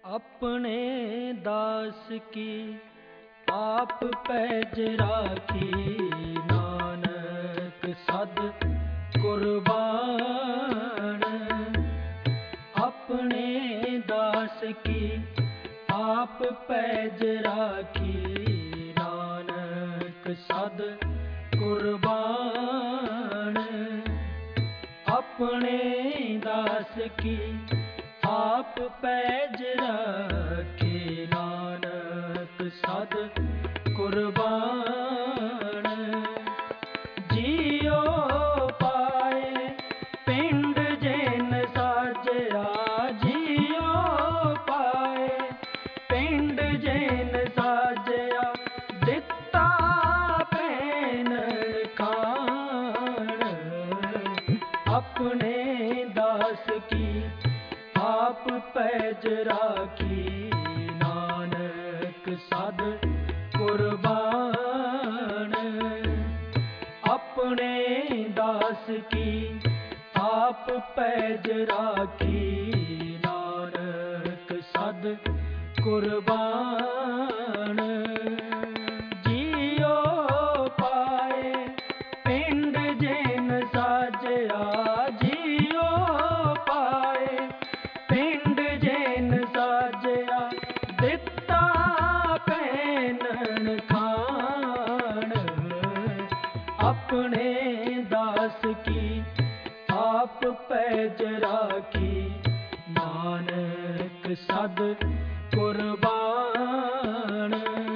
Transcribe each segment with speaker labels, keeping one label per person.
Speaker 1: अपने दास की आप पैज राखी, नानक सद कुर्बान। अपने दास की आप पैज राखी, नानक सद कुर्बान। अपने दास की आप पैज राखी, नानक सद कुर्बान। जियो पाए पिंड जिन साजया, जियो पाए पिंड जिन साजया, दिता पैन खान। अपने दास की आप पैज राखी, नानक सद कुर्बान। अपने दास की आप पैज राखी, नानक सद कुर्बान। जियो पाए पिंड जिन साजया, जियो पाए पिंड जिन साजया, दिता पैनन खान। अपने दास की आप पैज राखी, नानक सद कुर्बान।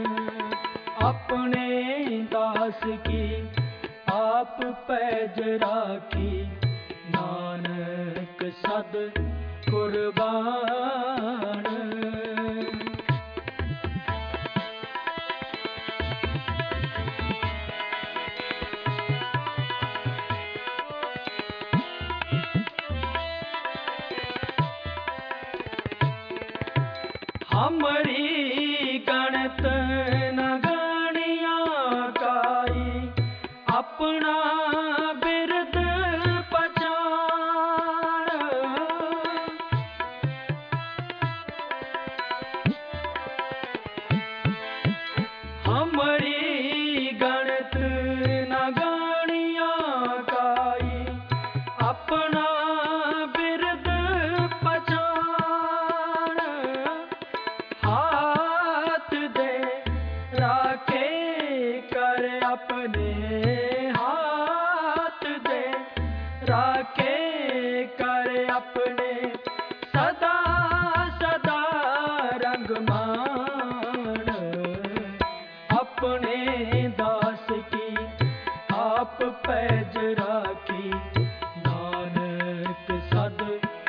Speaker 1: अपने दास की आप पैज राखी, नानक सद कुर्बान। हमरी गणत न गणिया काई, अपना बिरद पछाण। हमरी गणत न गणिया काई, अपना बिरद पछाण। हाथ दे राखे कर अपने, हाथ दे राखे कर अपने, सदा सदा रंगमान। अपने दास की आप पैज राखी, नानक सद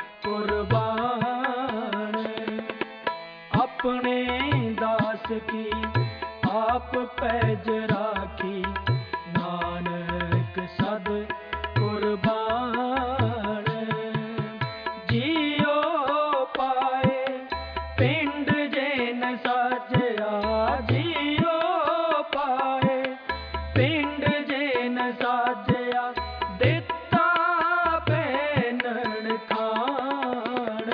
Speaker 1: कुर्बान। अपने दास की आप पैज राखी, नानक सद कुर्बान। जियो पाए पिंड जिन साजया, जियो पाए पिंड जिन साजया, दिता पैनन खान।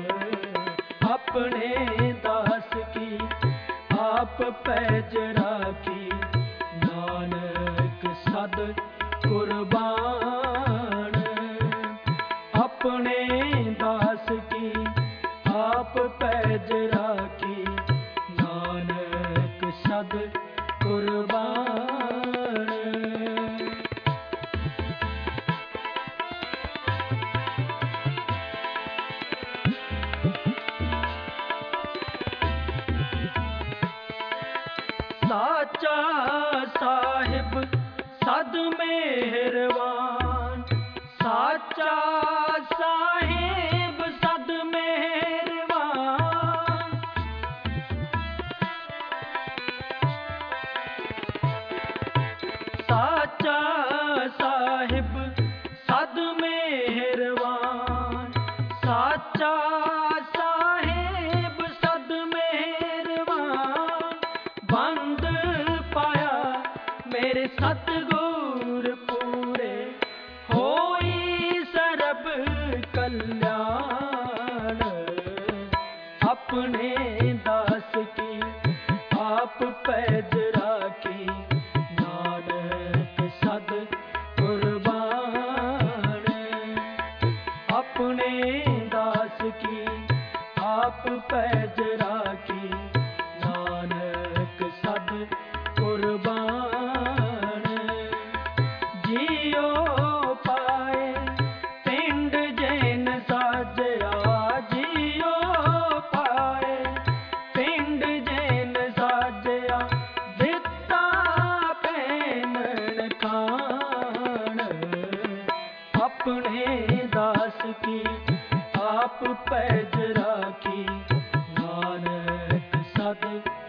Speaker 1: अपने दास की आप पैज राखी, नानक सद कुर्बान। अपने दास की आप पैज राखी, नानक सद कुर्बान। साचा साहिब सद मेहरबान, साचा साहिब सद मेहरबान। साचा साहिब सद मेहरबान, साचा साहिब सद मेहरबान। बंद पाया मेरे सतगुर पूरे, होई सरब कल्याण। अपने दास की आप पैज राखी, नानक सद कुर्बान। अपने दास की आप पैज राखी, नानक सद कुर्बान। जियो पाए पिंड जैन साजया, जियो पाए पिंड जैन साजया, दिता पैनन खान। अपने दास की आप पैज राखी, नानक सद